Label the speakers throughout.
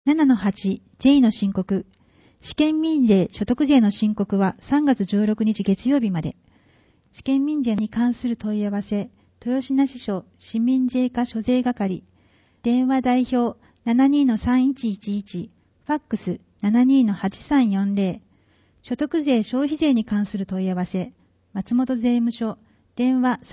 Speaker 1: 7-8 税の申告。試験民税所得税の申告は3月16日月曜日まで。試験民税に関する問い合わせ、豊品支所市民税課所税係。電話代表 72-3111、ファックス 72-8340。所得税消費税に関する問い合わせ、松本税務署、電話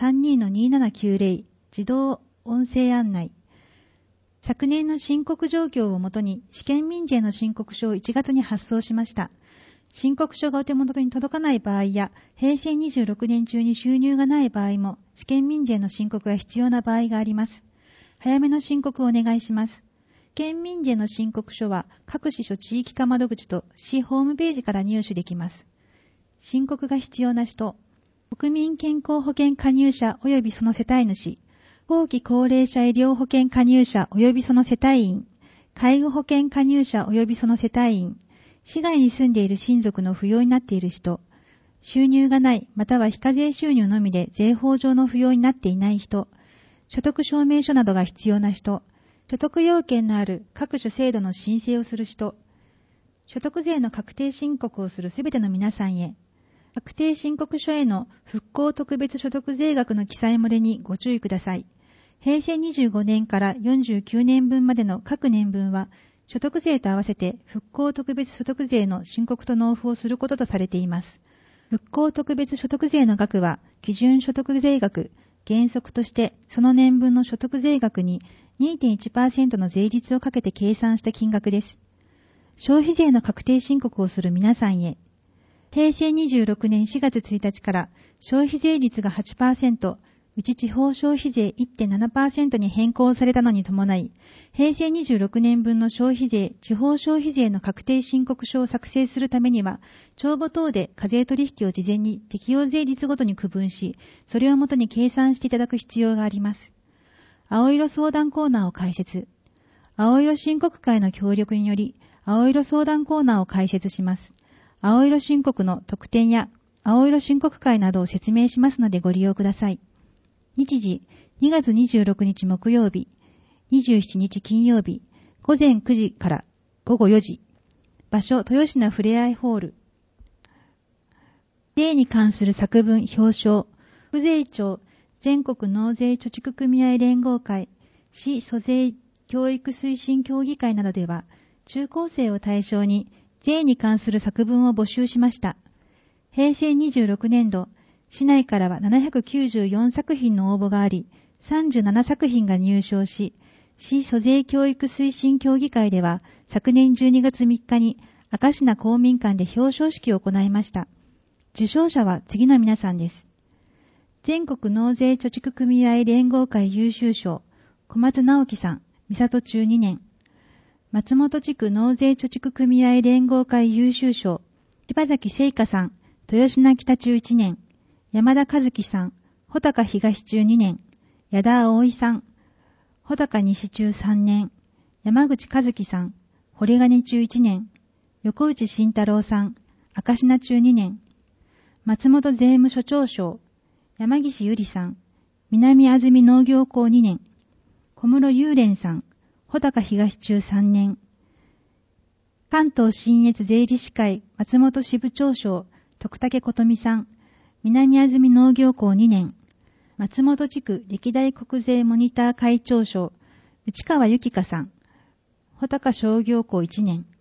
Speaker 1: 32-2790、自動音声案内。昨年の申告状況をもとに試験民税の申告書を1月に発送しました。申告書がお手元に届かない場合や、平成26年中に収入がない場合も、試験民税の申告が必要な場合があります。早めの申告をお願いします。試験民税の申告書は、各支所地域課窓口と市ホームページから入手できます。申告が必要な人、国民健康保険加入者及びその世帯主、後期高齢者医療保険加入者及びその世帯員、介護保険加入者及びその世帯員、市外に住んでいる親族の扶養になっている人、収入がないまたは非課税収入のみで税法上の扶養になっていない人、所得証明書などが必要な人、所得要件のある各種制度の申請をする人、所得税の確定申告をするすべての皆さんへ、確定申告書への復興特別所得税額の記載漏れにご注意ください。平成25年から49年分までの各年分は、所得税と合わせて復興特別所得税の申告と納付をすることとされています。復興特別所得税の額は、基準所得税額、原則としてその年分の所得税額に 2.1% の税率をかけて計算した金額です。消費税の確定申告をする皆さんへ、平成26年4月1日から消費税率が 8%、うち地方消費税 1.7% に変更されたのに伴い、平成26年分の消費税、地方消費税の確定申告書を作成するためには、帳簿等で課税取引を事前に適用税率ごとに区分し、それをもとに計算していただく必要があります。青色相談コーナーを開設。青色申告会の協力により、青色相談コーナーを開設します。青色申告の特典や青色申告会などを説明しますのでご利用ください。日時、2月26日木曜日、27日金曜日、午前9時から午後4時。場所、豊品ふれあいホール。税に関する作文表彰。府税庁全国納税貯蓄組合連合会、市租税教育推進協議会などでは、中高生を対象に税に関する作文を募集しました。平成26年度、市内からは794作品の応募があり、37作品が入賞し、市租税教育推進協議会では、昨年12月3日に明科公民館で表彰式を行いました。受賞者は次の皆さんです。全国納税貯蓄組合連合会優秀賞、小松直樹さん、三郷中2年。松本地区納税貯蓄組合連合会優秀賞、柴崎聖華さん、豊品北中1年。山田和樹さん、穂高東中2年。矢田葵さん、穂高西中3年。山口和樹さん、堀金中1年。横内慎太郎さん、明科中2年。松本税務署長賞、山岸ゆりさん、南安住農業校2年。小室雄蓮さん、穂高東中3年。関東信越税理士会松本支部長賞、徳武琴美さん、南安住農業校2年。松本地区歴代国税モニター会長賞、内川由紀香さん、穂高商業校1年。